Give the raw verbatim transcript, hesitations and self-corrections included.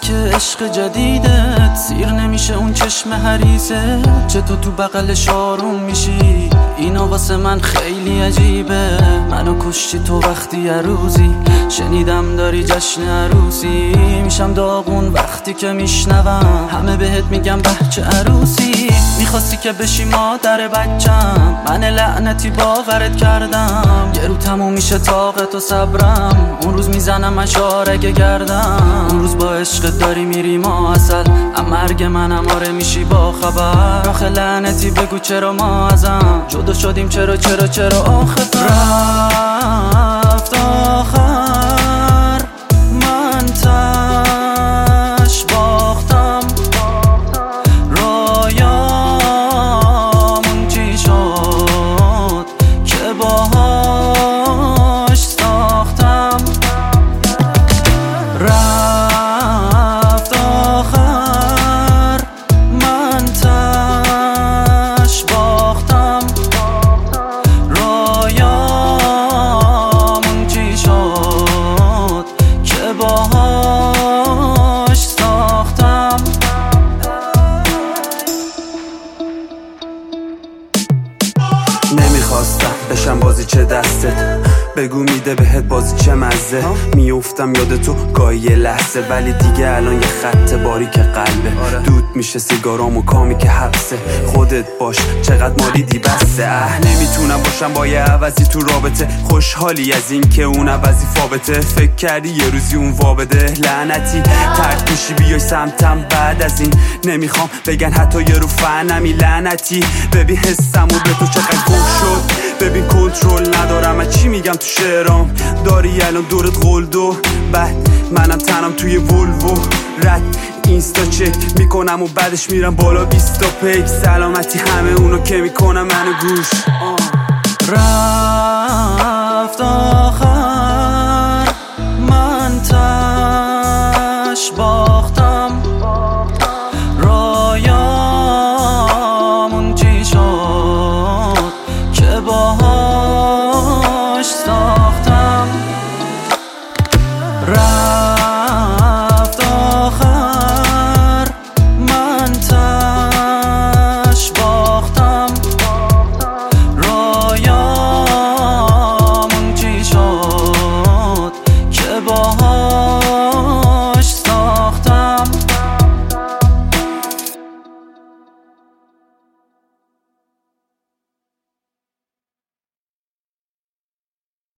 که عشق جدیدت سیر نمیشه اون چشم حریصه، چه تو تو بغلش آروم میشی، اینا واسه من خیلی عجیبه. منو کشتی تو وقتی عروسی، شنیدم داری جشن عروسی، میشم داغون وقتی که میشنوم همه بهت میگم بچه عروسی. میخواستی که بشی مادر بچم، من لعنتی باورت کردم، یه رو تموم میشه طاقت و صبرم، اون روز میزنم اشارگه گردم، اون روز با عشقت داری میری ما اصل، اما مرگ منم آره میشی با خبر. آخه لعنتی بگو چرا ما ازم جدا شدیم، چرا چرا چرا آخه رفت آخر من تش باختم، رایامون چی شد که باهاش ساختم. رفت آخر من تش باختم، رایامون چی شد که باهاش ساختم. نمیخواستم بشم بازی چه دستت، بگو میده بهت بازی چه مزه، میافتم یاد تو گاهی یه لحظه، ولی دیگه الان یه خط باریک قلبه، دود میشه سیگارام و کامی که حبسه، خودت باش چقدر مالیدی بسته. اه نمیتونم باشم با یه عوضی تو رابطه، خوشحالی از این که اون عوضی فابته، فکر کردی یه روزی اون وابده، لعنتی ترک میشی بیای سمتم بعد از این، نمیخوام بگن حتی یه رو فنمی، لعنتی ببین حسم و به تو چقدر گم شد، ببین کنترل ندارم از چی میگم تو شعرام، داری الان دورت قلدو، بعد منم تنم توی ولوو، رد اینستا چک میکنم و بعدش میرم بالا بیستا پیک، سلامتی همه اونو که میکنم منو گوش. رفت آخر من تش باختم، رایامون چی شد که باهاش ساختم. رفت آخر من تش باختم، رایامون چی شد که باهاش